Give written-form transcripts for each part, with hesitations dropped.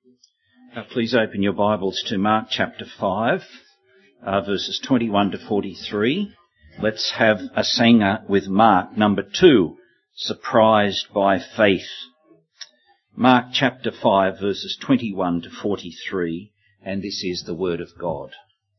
Please open your Bibles to Mark chapter 5, verses 21 to 43. Let's have a sanger with Mark number 2, Surprised by Faith. Mark chapter 5, verses 21 to 43, and this is the word of God.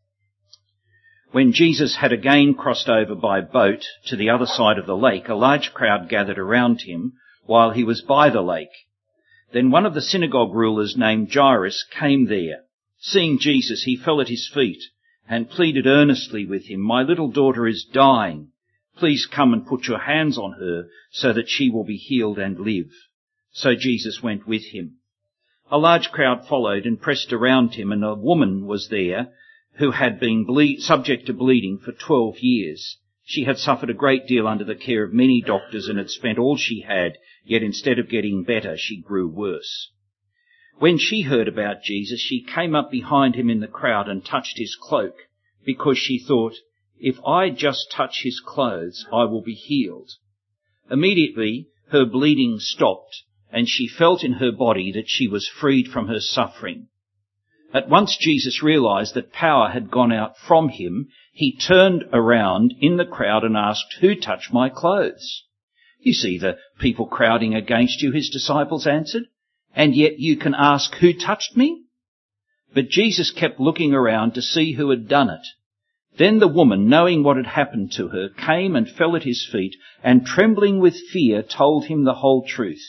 When Jesus had again crossed over by boat to the other side of the lake, a large crowd gathered around him while he was by the lake. Then one of the synagogue rulers named Jairus came there. Seeing Jesus, he fell at his feet and pleaded earnestly with him, "My little daughter is dying. Please come and put your hands on her so that she will be healed and live." So Jesus went with him. A large crowd followed and pressed around him, and a woman was there who had been subject to bleeding for 12 years. She had suffered a great deal under the care of many doctors and had spent all she had, yet instead of getting better, she grew worse. When she heard about Jesus, she came up behind him in the crowd and touched his cloak, because she thought, "If I just touch his clothes, I will be healed." Immediately, her bleeding stopped, and she felt in her body that she was freed from her suffering. At once Jesus realized that power had gone out from him. He turned around in the crowd and asked, "Who touched my clothes?" "You see the people crowding against you," his disciples answered, "and yet you can ask, 'Who touched me?'" But Jesus kept looking around to see who had done it. Then the woman, knowing what had happened to her, came and fell at his feet, and trembling with fear told him the whole truth.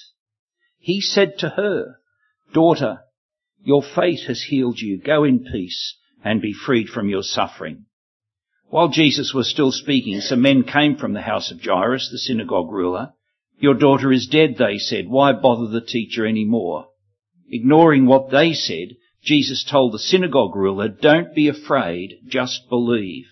He said to her, "Daughter, your faith has healed you. Go in peace and be freed from your suffering." While Jesus was still speaking, some men came from the house of Jairus, the synagogue ruler. "Your daughter is dead," they said. "Why bother the teacher any more?" Ignoring what they said, Jesus told the synagogue ruler, "Don't be afraid, just believe."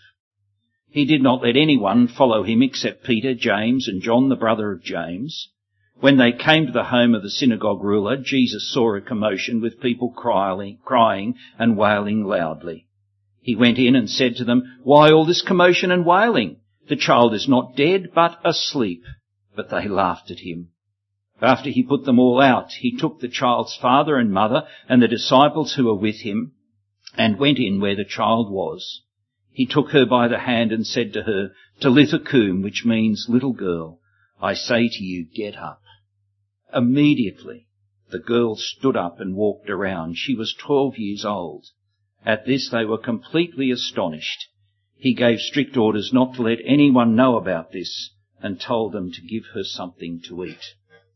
He did not let anyone follow him except Peter, James, and John, the brother of James. When they came to the home of the synagogue ruler, Jesus saw a commotion with people crying and wailing loudly. He went in and said to them, "Why all this commotion and wailing? The child is not dead, but asleep." But they laughed at him. After he put them all out, he took the child's father and mother and the disciples who were with him and went in where the child was. He took her by the hand and said to her, "Talitha koum," which means, "Little girl, I say to you, get up." Immediately the girl stood up and walked around. She was 12 years old. At this they were completely astonished. He gave strict orders not to let anyone know about this and told them to give her something to eat.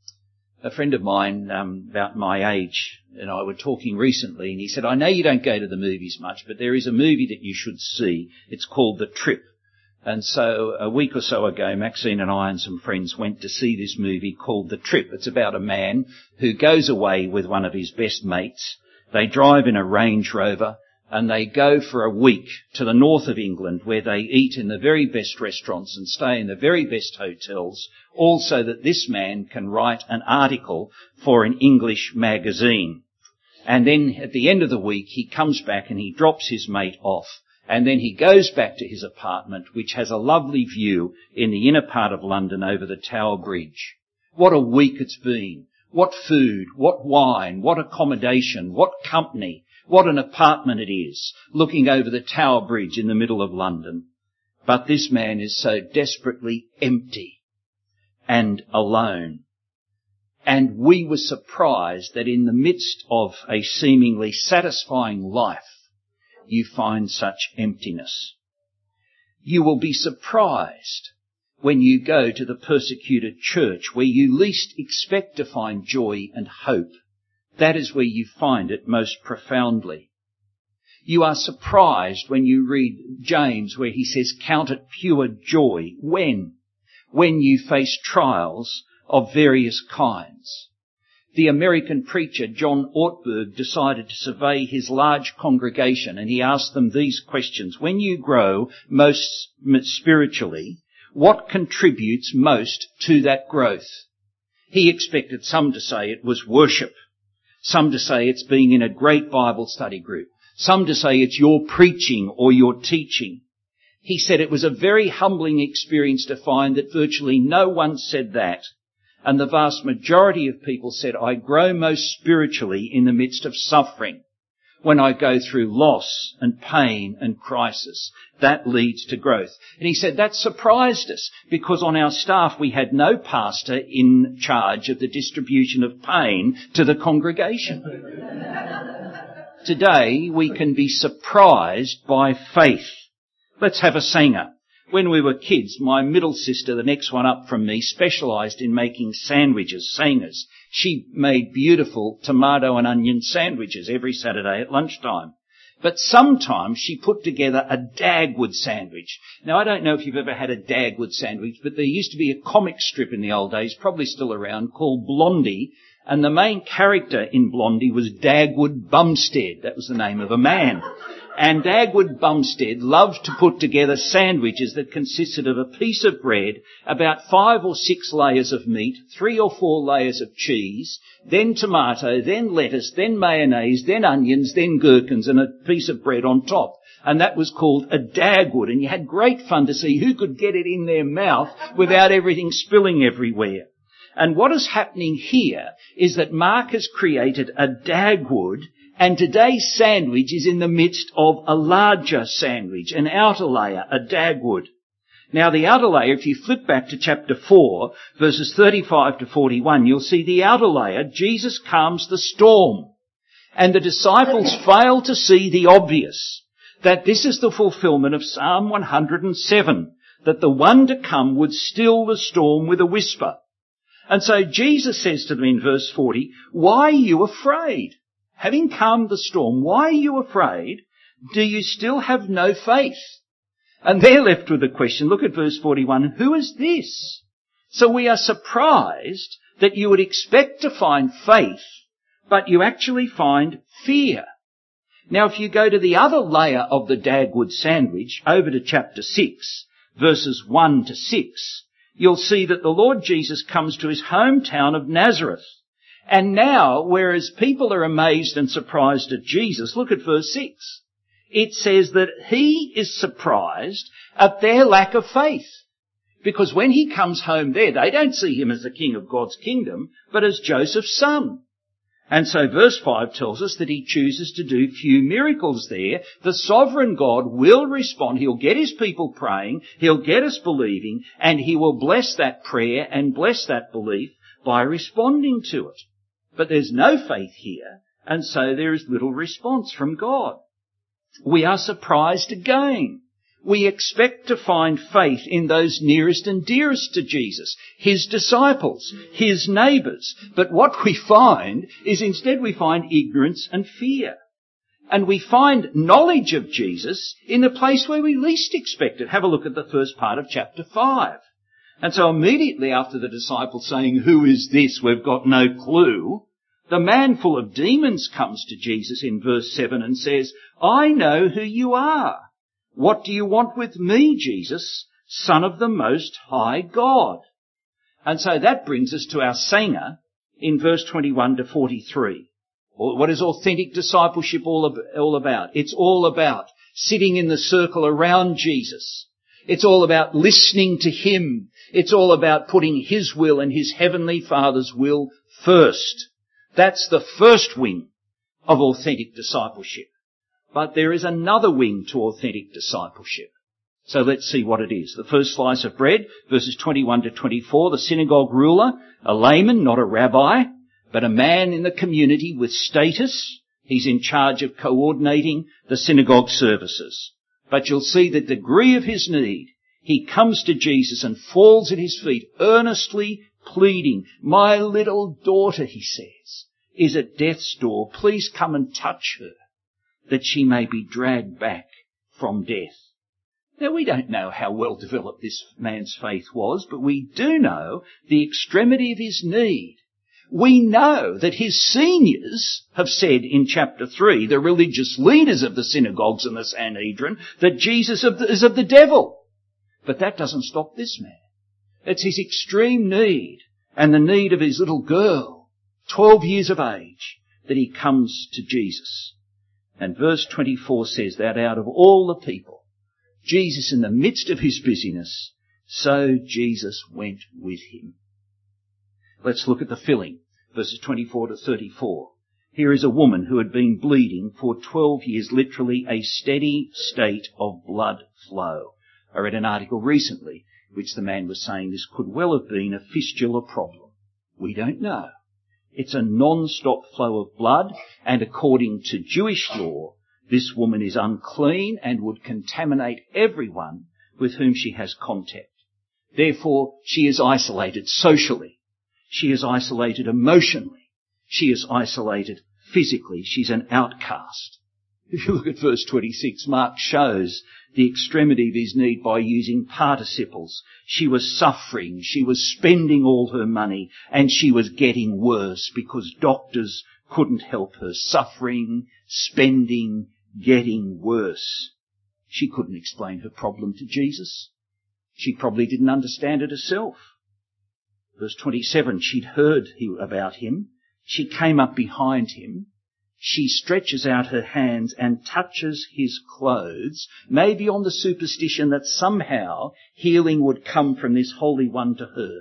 A friend of mine about my age and I were talking recently, and he said, "I know you don't go to the movies much, but there is a movie that you should see. It's called The Trip." And so a week or so ago, Maxine and I and some friends went to see this movie called The Trip. It's about a man who goes away with one of his best mates. They drive in a Range Rover and they go for a week to the north of England, where they eat in the very best restaurants and stay in the very best hotels, all so that this man can write an article for an English magazine. And then at the end of the week, he comes back and he drops his mate off. And then he goes back to his apartment, which has a lovely view in the inner part of London over the Tower Bridge. What a week it's been. What food, what wine, what accommodation, what company, what an apartment it is, looking over the Tower Bridge in the middle of London. But this man is so desperately empty and alone. And we were surprised that in the midst of a seemingly satisfying life, you find such emptiness. You will be surprised when you go to the persecuted church, where you least expect to find joy and hope. That is where you find it most profoundly. You are surprised when you read James, where he says, "Count it pure joy." When you face trials of various kinds. The American preacher John Ortberg decided to survey his large congregation, and he asked them these questions. When you grow most spiritually, what contributes most to that growth? He expected some to say it was worship, some to say it's being in a great Bible study group, some to say it's your preaching or your teaching. He said it was a very humbling experience to find that virtually no one said that. And the vast majority of people said, I grow most spiritually in the midst of suffering. When I go through loss and pain and crisis, that leads to growth. And he said that surprised us because on our staff we had no pastor in charge of the distribution of pain to the congregation. Today we can be surprised by faith. Let's have a singer. When we were kids, my middle sister, the next one up from me, specialised in making sandwiches, singers. She made beautiful tomato and onion sandwiches every Saturday at lunchtime. But sometimes she put together a Dagwood sandwich. Now, I don't know if you've ever had a Dagwood sandwich, but there used to be a comic strip in the old days, probably still around, called Blondie. And the main character in Blondie was Dagwood Bumstead. That was the name of a man. And Dagwood Bumstead loved to put together sandwiches that consisted of a piece of bread, about 5 or 6 layers of meat, 3 or 4 layers of cheese, then tomato, then lettuce, then mayonnaise, then onions, then gherkins, and a piece of bread on top. And that was called a Dagwood. And you had great fun to see who could get it in their mouth without everything spilling everywhere. And what is happening here is that Mark has created a Dagwood, and today's sandwich is in the midst of a larger sandwich, an outer layer, a Dagwood. Now the outer layer, if you flip back to chapter 4, verses 35 to 41, you'll see the outer layer, Jesus calms the storm. And the disciples fail to see the obvious, that this is the fulfillment of Psalm 107, that the one to come would still the storm with a whisper. And so Jesus says to them in verse 40, why are you afraid? Having calmed the storm, why are you afraid? Do you still have no faith? And they're left with the question, look at verse 41, who is this? So we are surprised that you would expect to find faith, but you actually find fear. Now if you go to the other layer of the Dagwood sandwich, over to chapter 6, verses 1 to 6, you'll see that the Lord Jesus comes to his hometown of Nazareth. And now, whereas people are amazed and surprised at Jesus, look at verse 6. It says that he is surprised at their lack of faith. Because when he comes home there, they don't see him as the king of God's kingdom, but as Joseph's son. And so verse 5 tells us that he chooses to do few miracles there. The sovereign God will respond. He'll get his people praying. He'll get us believing. And he will bless that prayer and bless that belief by responding to it. But there's no faith here, and so there is little response from God. We are surprised again. We expect to find faith in those nearest and dearest to Jesus, his disciples, his neighbours. But what we find is instead we find ignorance and fear. And we find knowledge of Jesus in the place where we least expect it. Have a look at the first part of chapter 5. And so immediately after the disciples saying, who is this? We've got no clue. The man full of demons comes to Jesus in verse 7 and says, I know who you are. What do you want with me, Jesus, Son of the Most High God? And so that brings us to our singer in verse 21 to 43. What is authentic discipleship all about? It's all about sitting in the circle around Jesus. It's all about listening to him. It's all about putting his will and his heavenly Father's will first. That's the first wing of authentic discipleship. But there is another wing to authentic discipleship. So let's see what it is. The first slice of bread, verses 21 to 24, the synagogue ruler, a layman, not a rabbi, but a man in the community with status. He's in charge of coordinating the synagogue services. But you'll see the degree of his need. He comes to Jesus and falls at his feet, earnestly pleading. My little daughter, he says, is at death's door. Please come and touch her, that she may be dragged back from death. Now, we don't know how well developed this man's faith was, but we do know the extremity of his need. We know that his seniors have said in chapter 3, the religious leaders of the synagogues and the Sanhedrin, that Jesus is of the devil. But that doesn't stop this man. It's his extreme need and the need of his little girl, 12 years of age, that he comes to Jesus. And verse 24 says that out of all the people, Jesus in the midst of his busyness, so Jesus went with him. Let's look at the filling, verses 24 to 34. Here is a woman who had been bleeding for 12 years, literally a steady state of blood flow. I read an article recently which the man was saying this could well have been a fistula problem. We don't know. It's a non-stop flow of blood, and according to Jewish law, this woman is unclean and would contaminate everyone with whom she has contact. Therefore, she is isolated socially. She is isolated emotionally. She is isolated physically. She's an outcast. If you look at verse 26, Mark shows the extremity of his need by using participles. She was suffering, she was spending all her money, and she was getting worse because doctors couldn't help her. Suffering, spending, getting worse. She couldn't explain her problem to Jesus. She probably didn't understand it herself. Verse 27, she'd heard about him. She came up behind him. She stretches out her hands and touches his clothes, maybe on the superstition that somehow healing would come from this Holy One to her.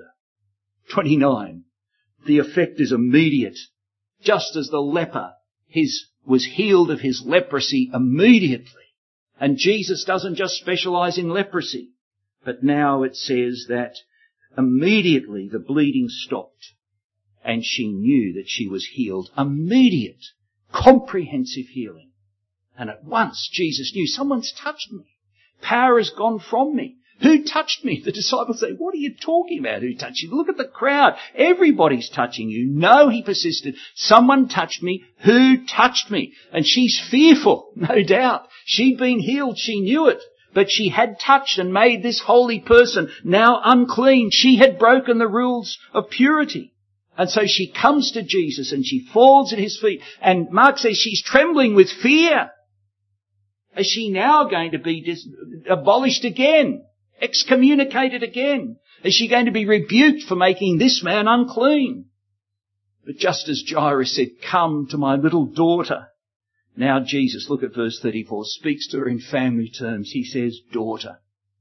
29. The effect is immediate. Just as the leper was healed of his leprosy immediately. And Jesus doesn't just specialize in leprosy, but now it says that immediately the bleeding stopped and she knew that she was healed. Immediate, comprehensive healing. And at once Jesus knew, someone's touched me. Power has gone from me. Who touched me? The disciples say, what are you talking about? Who touched you? Look at the crowd. Everybody's touching you. No, he persisted. Someone touched me. Who touched me? And she's fearful, no doubt. She'd been healed. She knew it. But she had touched and made this holy person now unclean. She had broken the rules of purity. And so she comes to Jesus and she falls at his feet. And Mark says she's trembling with fear. Is she now going to be abolished again? Excommunicated again? Is she going to be rebuked for making this man unclean? But just as Jairus said, come to my little daughter. Now Jesus, look at verse 34, speaks to her in family terms. He says, daughter.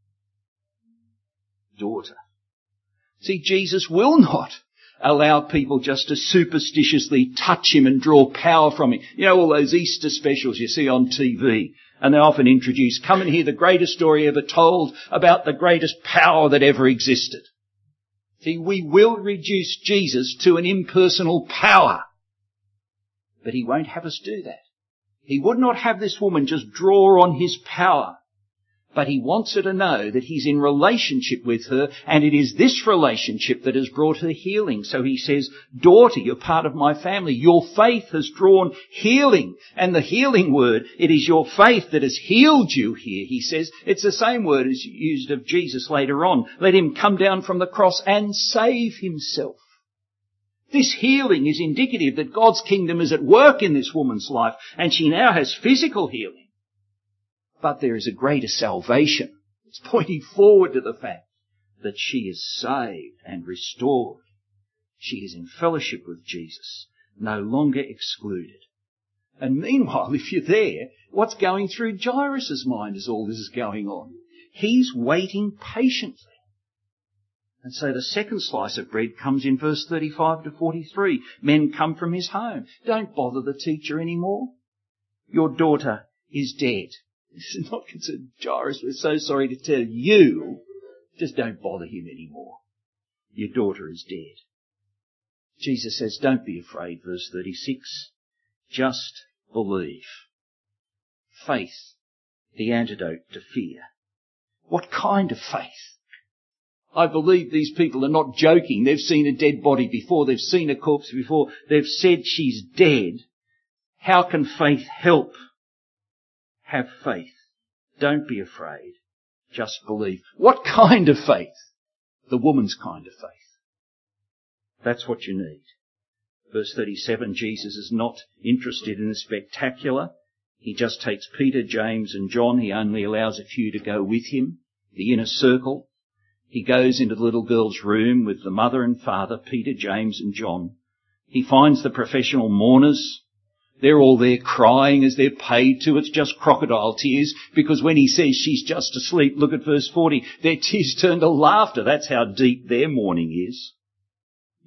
Daughter. See, Jesus will not allow people just to superstitiously touch him and draw power from him. You know, all those Easter specials you see on TV. And they often introduce, come and hear the greatest story ever told about the greatest power that ever existed. See, we will reduce Jesus to an impersonal power. But he won't have us do that. He would not have this woman just draw on his power. But he wants her to know that he's in relationship with her, and it is this relationship that has brought her healing. So he says, daughter, you're part of my family. Your faith has drawn healing. And the healing word, it is your faith that has healed you here, he says. It's the same word as used of Jesus later on. Let him come down from the cross and save himself. This healing is indicative that God's kingdom is at work in this woman's life, and she now has physical healing. But there is a greater salvation. It's pointing forward to the fact that she is saved and restored. She is in fellowship with Jesus, no longer excluded. And meanwhile, if you're there, what's going through Jairus' mind as all this is going on? He's waiting patiently. And so the second slice of bread comes in verse 35 to 43. Men come from his home. Don't bother the teacher anymore. Your daughter is dead. This is not concerned. Jairus, we're so sorry to tell you, just don't bother him anymore. Your daughter is dead. Jesus says, don't be afraid, verse 36. Just believe. Faith, the antidote to fear. What kind of faith? I believe these people are not joking. They've seen a dead body before. They've seen a corpse before. They've said she's dead. How can faith help? Have faith. Don't be afraid. Just believe. What kind of faith? The woman's kind of faith. That's what you need. Verse 37, Jesus is not interested in the spectacular. He just takes Peter, James and John. He only allows a few to go with him, the inner circle. He goes into the little girl's room with the mother and father, Peter, James and John. He finds the professional mourners. They're all there crying as they're paid to. It's just crocodile tears, because when he says she's just asleep, look at verse 40, their tears turn to laughter. That's how deep their mourning is.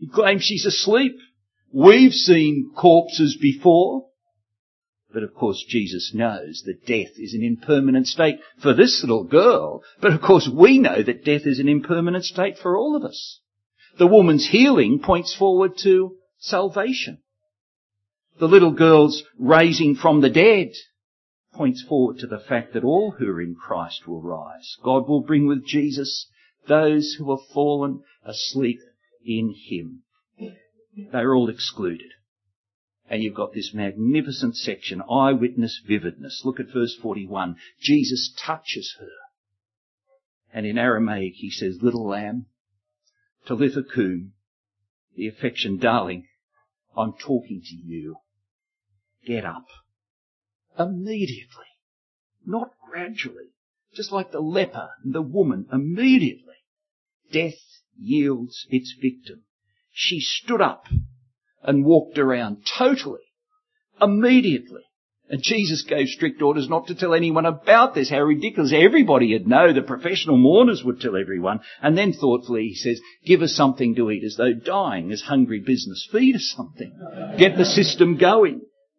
He claims she's asleep. We've seen corpses before. But of course Jesus knows that death is an impermanent state for this little girl. But of course we know that death is an impermanent state for all of us. The woman's healing points forward to salvation. The little girl's raising from the dead points forward to the fact that all who are in Christ will rise. God will bring with Jesus those who have fallen asleep in him. They're all excluded. And you've got this magnificent section, eyewitness vividness. Look at verse 41. Jesus touches her. And in Aramaic he says, little lamb, Talitha kum, the affection, darling, I'm talking to you. Get up. Immediately. Not gradually. Just like the leper and the woman, immediately. Death yields its victim. She stood up and walked around totally, immediately. And Jesus gave strict orders not to tell anyone about this. How ridiculous. Everybody would know. The professional mourners would tell everyone. And then thoughtfully he says, give us something to eat, as though dying is hungry business. Feed us something. Get the system going.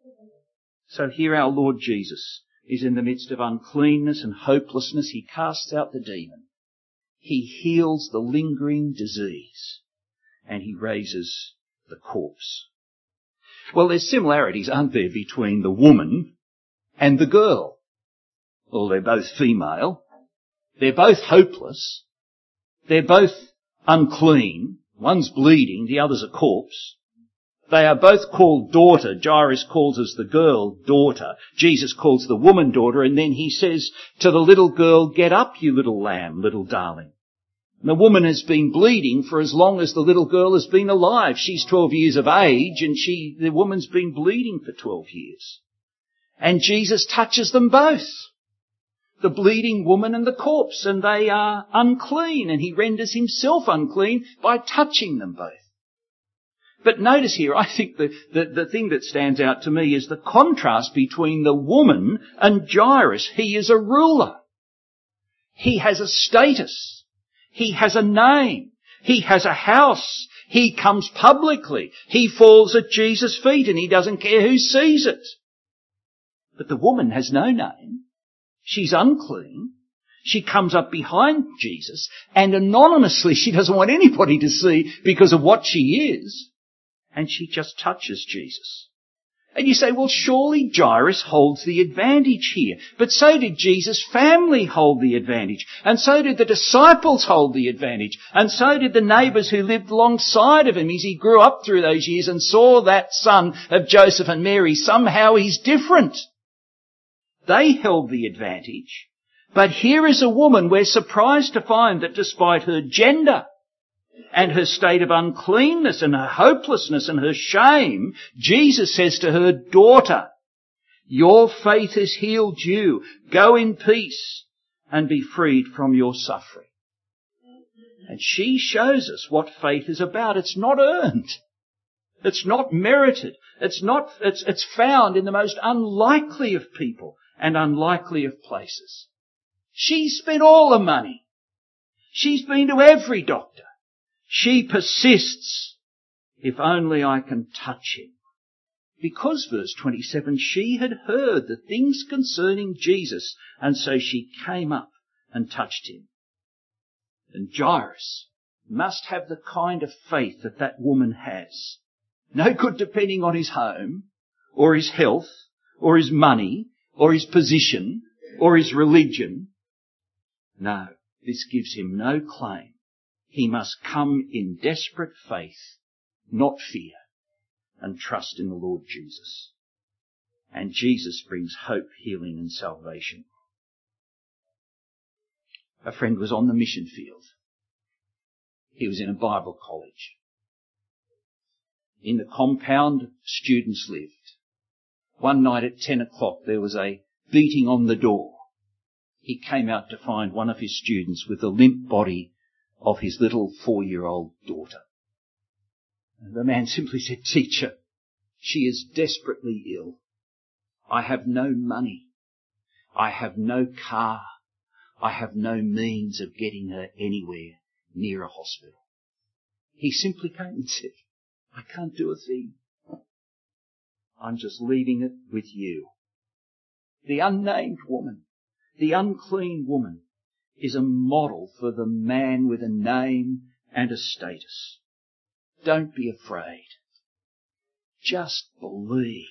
So here our Lord Jesus is in the midst of uncleanness and hopelessness. He casts out the demon. He heals the lingering disease. And he raises the corpse. Well, there's similarities, aren't there, between the woman and the girl? Well, they're both female. They're both hopeless. They're both unclean. One's bleeding, the other's a corpse. They are both called daughter. Jairus calls us the girl daughter. Jesus calls the woman daughter, and then he says to the little girl, get up, you little lamb, little darling. And the woman has been bleeding for as long as the little girl has been alive. She's 12 years of age, and the woman's been bleeding for 12 years. And Jesus touches them both, the bleeding woman and the corpse, and they are unclean, and he renders himself unclean by touching them both. But notice here, I think the thing that stands out to me is the contrast between the woman and Jairus. He is a ruler. He has a status. He has a name. He has a house. He comes publicly. He falls at Jesus' feet and he doesn't care who sees it. But the woman has no name. She's unclean. She comes up behind Jesus and anonymously, she doesn't want anybody to see because of what she is. And she just touches Jesus. And you say, well, surely Jairus holds the advantage here. But so did Jesus' family hold the advantage. And so did the disciples hold the advantage. And so did the neighbours who lived alongside of him as he grew up through those years and saw that son of Joseph and Mary. Somehow he's different. They held the advantage. But here is a woman, we're surprised to find that despite her gender and her state of uncleanness and her hopelessness and her shame, Jesus says to her, daughter, your faith has healed you. Go in peace and be freed from your suffering. And she shows us what faith is about. It's not earned. It's not merited. It's found in the most unlikely of people and unlikely of places. She's spent all the money. She's been to every doctor. She persists, if only I can touch him. Because, verse 27, she had heard the things concerning Jesus, and so she came up and touched him. And Jairus must have the kind of faith that that woman has. No good depending on his home, or his health, or his money, or his position, or his religion. No, this gives him no claim. He must come in desperate faith, not fear, and trust in the Lord Jesus. And Jesus brings hope, healing, and salvation. A friend was on the mission field. He was in a Bible college. In the compound, students lived. One night at 10 o'clock there was a beating on the door. He came out to find one of his students with the limp body of his little 4-year-old daughter. And the man simply said, teacher, she is desperately ill. I have no money. I have no car. I have no means of getting her anywhere near a hospital. He simply came and said, I can't do a thing. I'm just leaving it with you. The unnamed woman, the unclean woman, is a model for the man with a name and a status. Don't be afraid. Just believe.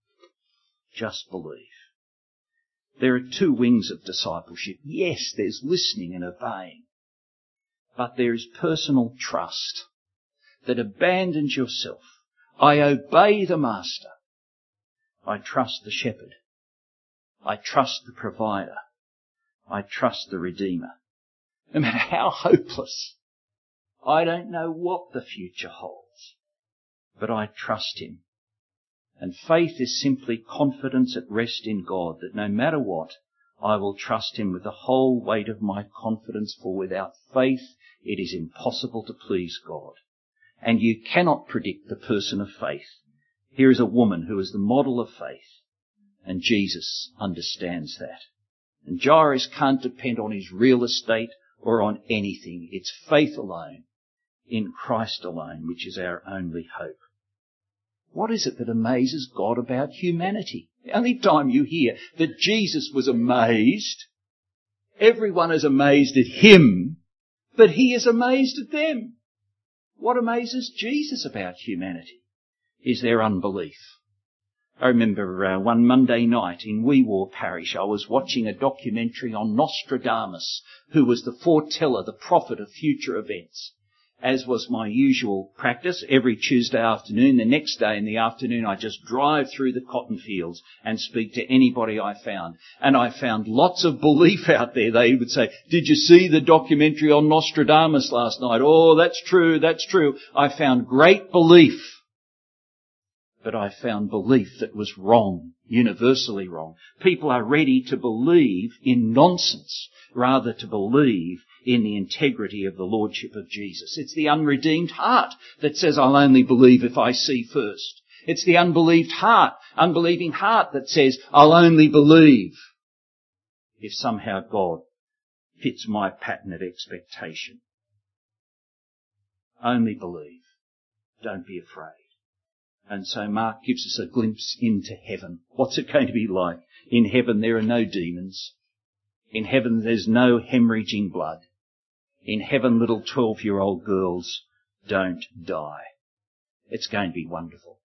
Just believe. There are two wings of discipleship. Yes, there's listening and obeying. But there is personal trust that abandons yourself. I obey the Master. I trust the shepherd. I trust the provider. I trust the Redeemer. No matter how hopeless, I don't know what the future holds, but I trust him. And faith is simply confidence at rest in God, that no matter what, I will trust him with the whole weight of my confidence, for without faith it is impossible to please God. And you cannot predict the person of faith. Here is a woman who is the model of faith, and Jesus understands that. And Jairus can't depend on his real estate or on anything. It's faith alone, in Christ alone, which is our only hope. What is it that amazes God about humanity? The only time you hear that Jesus was amazed, everyone is amazed at him, but he is amazed at them. What amazes Jesus about humanity is their unbelief. I remember one Monday night in Weewar Parish, I was watching a documentary on Nostradamus, who was the foreteller, the prophet of future events. As was my usual practice, every Tuesday afternoon, the next day in the afternoon, I just drive through the cotton fields and speak to anybody I found. And I found lots of belief out there. They would say, did you see the documentary on Nostradamus last night? Oh, that's true, that's true. I found great belief. But I found belief that was wrong, universally wrong. People are ready to believe in nonsense rather to believe in the integrity of the Lordship of Jesus. It's the unredeemed heart that says, I'll only believe if I see first. It's the unbelieving heart that says, I'll only believe if somehow God fits my pattern of expectation. Only believe. Don't be afraid. And so Mark gives us a glimpse into heaven. What's it going to be like? In heaven there are no demons. In heaven there's no hemorrhaging blood. In heaven little 12-year-old girls don't die. It's going to be wonderful.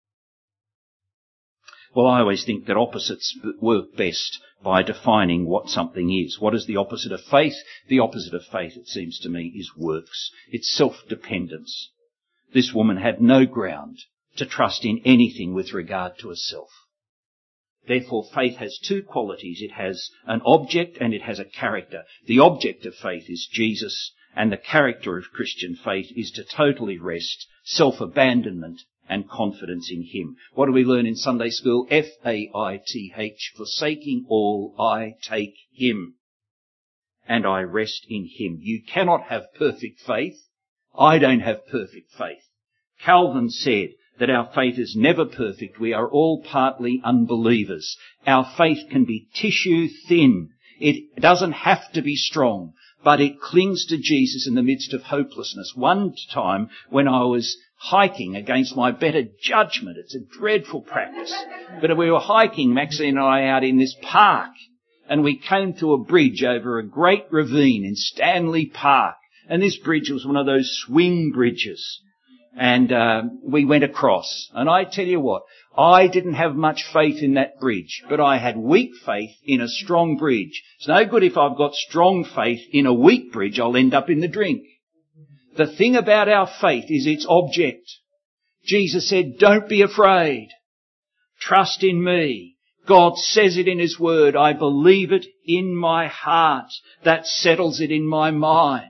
Well, I always think that opposites work best by defining what something is. What is the opposite of faith? The opposite of faith, it seems to me, is works. It's self-dependence. This woman had no ground to trust in anything with regard to herself. Therefore, faith has two qualities. It has an object and it has a character. The object of faith is Jesus, and the character of Christian faith is to totally rest, self-abandonment and confidence in him. What do we learn in Sunday school? F-A-I-T-H, forsaking all, I take him, and I rest in him. You cannot have perfect faith. I don't have perfect faith. Calvin said that our faith is never perfect. We are all partly unbelievers. Our faith can be tissue thin. It doesn't have to be strong, but it clings to Jesus in the midst of hopelessness. One time when I was hiking against my better judgment, it's a dreadful practice, but we were hiking, Maxine and I, out in this park, and we came to a bridge over a great ravine in Stanley Park, and this bridge was one of those swing bridges. And we went across. And I tell you what, I didn't have much faith in that bridge, but I had weak faith in a strong bridge. It's no good if I've got strong faith in a weak bridge, I'll end up in the drink. The thing about our faith is its object. Jesus said, don't be afraid. Trust in me. God says it in his word. I believe it in my heart. That settles it in my mind.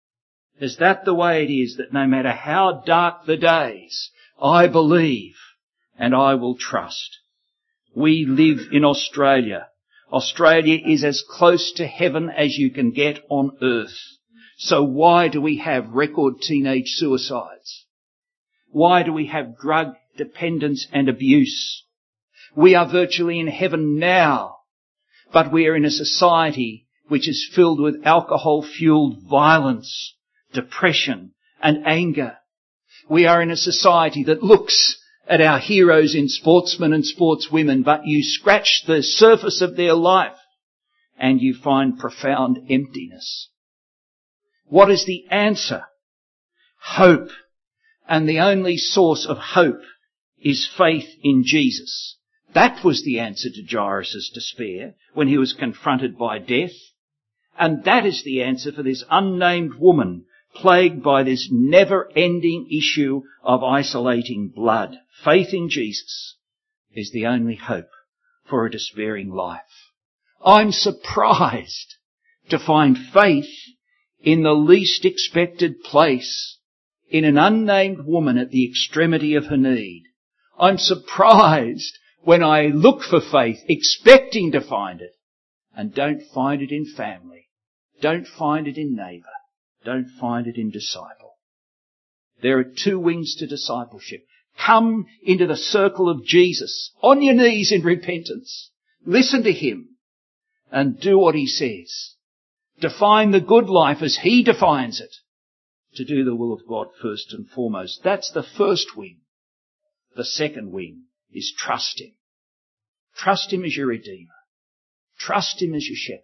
Is that the way it is, that no matter how dark the days, I believe and I will trust? We live in Australia. Australia is as close to heaven as you can get on earth. So why do we have record teenage suicides? Why do we have drug dependence and abuse? We are virtually in heaven now, but we are in a society which is filled with alcohol-fueled violence, depression and anger. We are in a society that looks at our heroes in sportsmen and sportswomen, but you scratch the surface of their life and you find profound emptiness. What is the answer? Hope. And the only source of hope is faith in Jesus. That was the answer to Jairus' despair when he was confronted by death. And that is the answer for this unnamed woman plagued by this never-ending issue of isolating blood. Faith in Jesus is the only hope for a despairing life. I'm surprised to find faith in the least expected place, in an unnamed woman at the extremity of her need. I'm surprised when I look for faith, expecting to find it, and don't find it in family, don't find it in neighbour, don't find it in disciple. There are two wings to discipleship. Come into the circle of Jesus, on your knees in repentance. Listen to him and do what he says. Define the good life as he defines it. To do the will of God first and foremost. That's the first wing. The second wing is trust him. Trust him as your Redeemer. Trust him as your shepherd.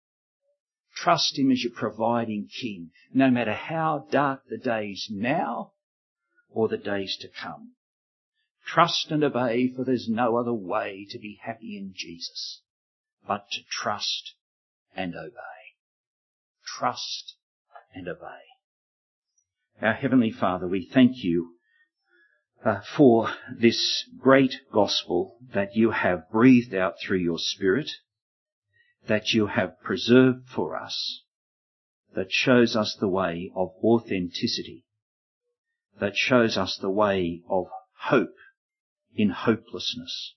Trust him as your providing King, no matter how dark the days now or the days to come. Trust and obey, for there's no other way to be happy in Jesus but to trust and obey. Trust and obey. Our Heavenly Father, we thank you for this great gospel that you have breathed out through your Spirit, that you have preserved for us, that shows us the way of authenticity, that shows us the way of hope in hopelessness.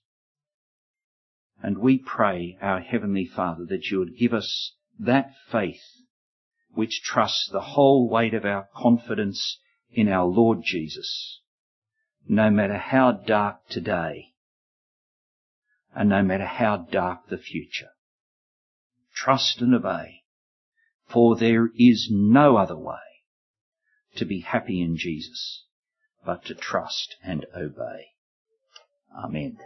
And we pray, our Heavenly Father, that you would give us that faith which trusts the whole weight of our confidence in our Lord Jesus, no matter how dark today and no matter how dark the future. Trust and obey, for there is no other way to be happy in Jesus but to trust and obey. Amen.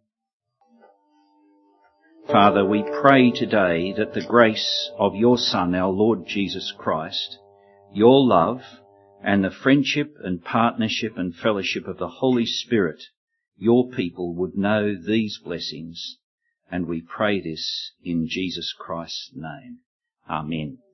Father, we pray today that the grace of your Son, our Lord Jesus Christ, your love, and the friendship and partnership and fellowship of the Holy Spirit, your people would know these blessings, and we pray this in Jesus Christ's name. Amen.